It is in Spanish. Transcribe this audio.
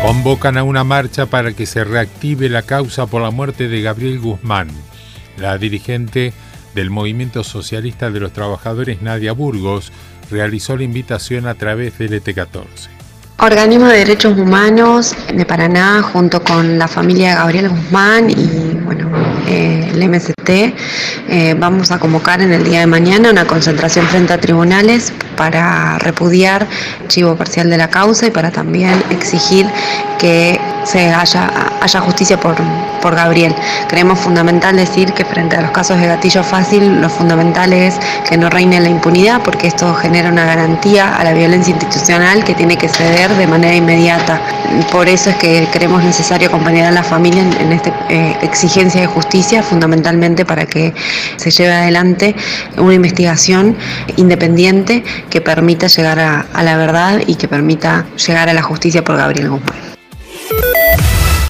Convocan a una marcha para que se reactive la causa por la muerte de Gabriel Guzmán. La dirigente del Movimiento Socialista de los Trabajadores, Nadia Burgos, realizó la invitación a través del ET14. Organismo de Derechos Humanos de Paraná, junto con la familia de Gabriel Guzmán y el MST, vamos a convocar en el día de mañana una concentración frente a tribunales para repudiar archivo parcial de la causa y para también exigir que se haya justicia por Gabriel. Creemos fundamental decir que frente a los casos de gatillo fácil, lo fundamental es que no reine la impunidad, porque esto genera una garantía a la violencia institucional que tiene que ceder de manera inmediata. Por eso es que creemos necesario acompañar a la familia en esta exigencia de justicia, fundamentalmente para que se lleve adelante una investigación independiente que permita llegar a la verdad y que permita llegar a la justicia por Gabriel Guzmán.